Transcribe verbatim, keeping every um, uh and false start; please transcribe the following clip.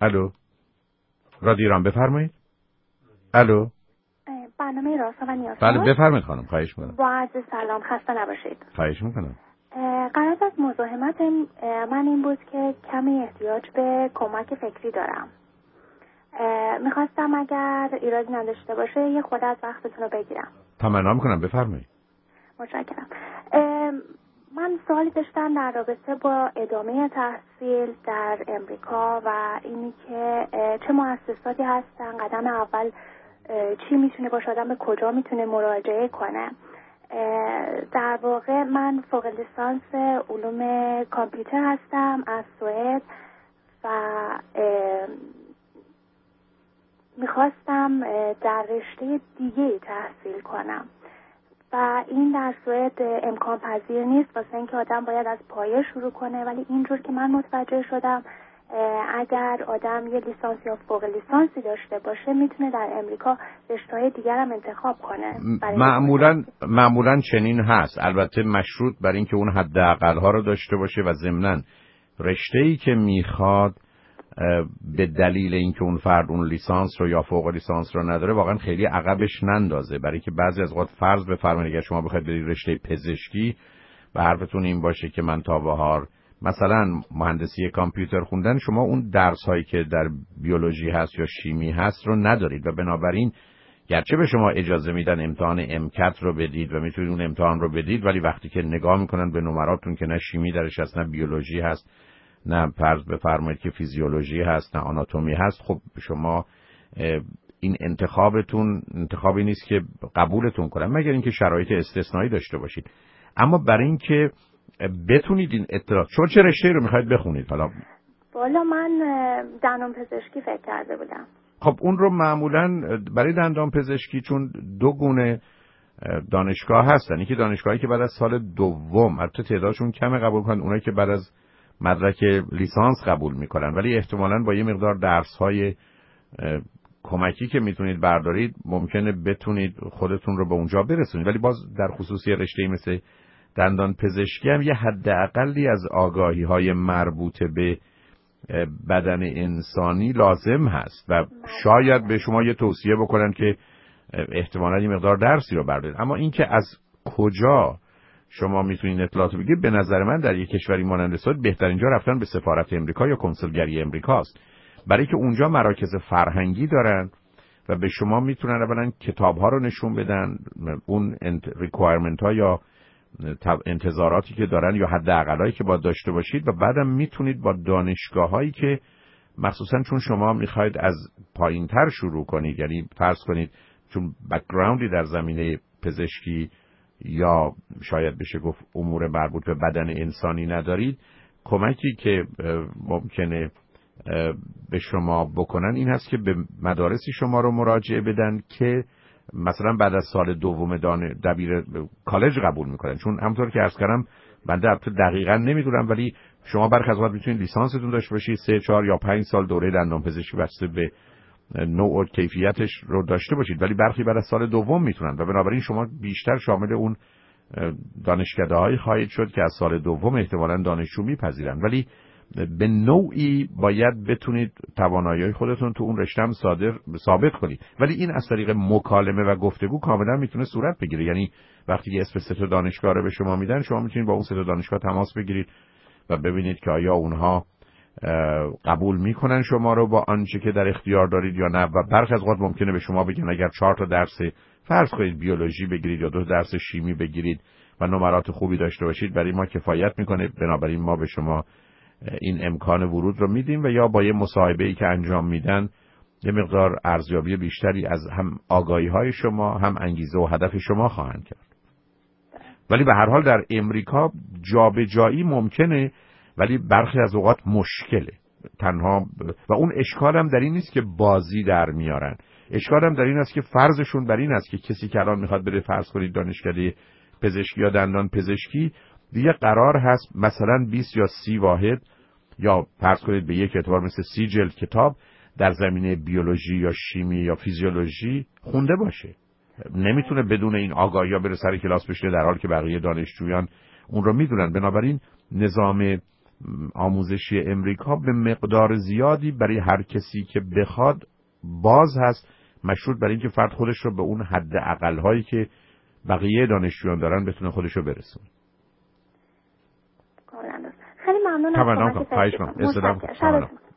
الو، رادیو ایران، بفرمایید. الو، برنامه راسا و نیاسا. بله بفرمایید خانم، خواهش می‌کنم. با عرض سلام، خسته نباشید. خواهش می‌کنم. قرار از مزاحمت من این بود که کمی احتیاج به کمک فکری دارم. میخواستم اگر ایرادی نداشته باشه یه خود از وقتتون رو بگیرم. تمنا می‌کنم، بفرمایید. متشکرم. من سوالی داشتم در رابطه با ادامه تحصیل در امریکا و اینی که چه مؤسساتی هستن، قدم اول چی میتونه باشه، آدم به کجا میتونه مراجعه کنه. در واقع من فوق لیسانس علوم کامپیوتر هستم از سوئد و میخواستم در رشته دیگه تحصیل کنم و این در سوئد امکان پذیر نیست واسه اینکه آدم باید از پایه شروع کنه، ولی اینجور که من متوجه شدم اگر آدم یه لیسانس یا فوق لیسانسی داشته باشه میتونه در امریکا رشته‌های دیگر هم انتخاب کنه. معمولاً معمولاً چنین هست، البته مشروط بر اینکه اون حداقل‌ها رو داشته باشه و ضمناً رشته‌ای که میخواد به دلیل اینکه اون فرد اون لیسانس رو یا فوق لیسانس رو نداره واقعا خیلی عقبش نندازه، برای که بعضی از اوقات فرض بفرمایید اگه شما بخواید برید رشته پزشکی و حرفتون این باشه که من تا بهار مثلا مهندسی کامپیوتر خوندن، شما اون درس هایی که در بیولوژی هست یا شیمی هست رو ندارید و بنابراین گرچه به شما اجازه میدن امتحان امکت رو بدید و میتونید اون امتحان رو بدید، ولی وقتی که نگاه میکنن به نمراتون که نه شیمی درش هست نه بیولوژی هست نه فرض بفرمایید که فیزیولوژی هست نه آناتومی هست، خب شما این انتخابتون انتخابی نیست که قبولتون کنن مگر اینکه شرایط استثنایی داشته باشید. اما برای اینکه بتونید این اطلاعات، چون چه رشته‌ای رو میخواید بخونید؟ حالا والا من دندان پزشکی فکر کرده بودم. خب اون رو معمولاً برای دندان پزشکی چون دو گونه دانشگاه هستن، یکی دانشگاهی که بعد از سال دوم البته تعدادشون کمه قبول کنن، اونایی که بعد از مدرک لیسانس قبول میکنن، ولی احتمالاً با یه مقدار درس‌های کمکی که میتونید بردارید ممکنه بتونید خودتون رو به اونجا برسونید. ولی باز در خصوصی رشته‌ای مثل دندان پزشکی هم یه حداقلی از آگاهی‌های مربوط به بدن انسانی لازم هست و شاید به شما یه توصیه بکنن که احتمالاً یه مقدار درسی رو بردارید. اما اینکه از کجا شما میتونید اطلاعات بگیرید، به نظر من در یک کشوری مانند سوئد بهترین جا رفتن به سفارت امریکا یا کنسولگری امریکاست، برای که اونجا مراکز فرهنگی دارن و به شما میتونن اولا کتاب‌ها رو نشون بدن، اون ریکوایرمنت ها یا انتظاراتی که دارن یا حداقلایی که باید داشته باشید، و بعدم میتونید با دانشگاه‌هایی که مخصوصا چون شما میخواید از پایین‌تر شروع کنید، یعنی فرض کنید چون بک‌گراندی در زمینه پزشکی یا شاید بشه گفت امور مربوط به بدن انسانی ندارید، کمکی که ممکنه به شما بکنن این هست که به مدارسی شما رو مراجعه بدن که مثلا بعد از سال دوم دانه دبیر کالج قبول میکنن. چون همونطور که عرض کردم بنده البته دقیقاً نمیدونم، ولی شما برخی از وقت میتونید لیسانستون داشته باشید، سه چهار یا پنج سال دوره دندانپزشکی بسته به نوع و کیفیتش رو داشته باشید، ولی برخی بعد از سال دوم میتونن و بنابراین شما بیشتر شامل اون دانشکده‌هایی خواهید شد که از سال دوم احتمالاً دانشجو میپذیرن، ولی به نوعی باید بتونید توانایی خودتون تو اون رشته هم صادر ثابت کنید. ولی این از طریق مکالمه و گفتگو کاملا میتونه صورت بگیره، یعنی وقتی اسم سه تا دانشگاه رو به شما میدن شما میتونید با اون سه تا دانشگاه تماس بگیرید و ببینید که آیا اونها قبول میکنن شما رو با آنچه که در اختیار دارید یا نه. و برخی از اوقات ممکنه به شما بگن اگر چهار تا درس فرض کنید بیولوژی بگیرید یا دو درس شیمی بگیرید و نمرات خوبی داشته باشید برای ما کفایت میکنه، بنابراین ما به شما این امکان ورود رو میدیم و یا با یه مصاحبه‌ای که انجام میدن یه مقدار ارزیابی بیشتری از هم آگاهی‌های شما هم انگیزه و هدف شما خواهند کرد. ولی به هر حال در امریکا جابجایی ممکنه، ولی برخی از اوقات مشکله تنها، و اون اشکال هم در این نیست که بازی در میارن، اشکال هم در این است که فرضشون بر این است که کسی که الان میخواد بره فرض کنید دانشکده پزشکی یا دندان پزشکی دیگه قرار هست مثلا بیست یا سی واحد یا فرض کنید به یک اعتبار مثل سی جلد کتاب در زمینه بیولوژی یا شیمی یا فیزیولوژی خونده باشه، نمیتونه بدون این آگاهی یا بره سر کلاس بشینه در حالی که بقیه دانشجویان اون رو میدونن. بنابراین نظام آموزشی امریکا به مقدار زیادی برای هر کسی که بخواد باز هست، مشروط برای اینکه فرد خودش رو به اون حد اقل هایی که بقیه دانشجویان دارن بتونه خودش رو برسونه. خیلی ممنون از کاملا. کمک. خواهش می‌کنم.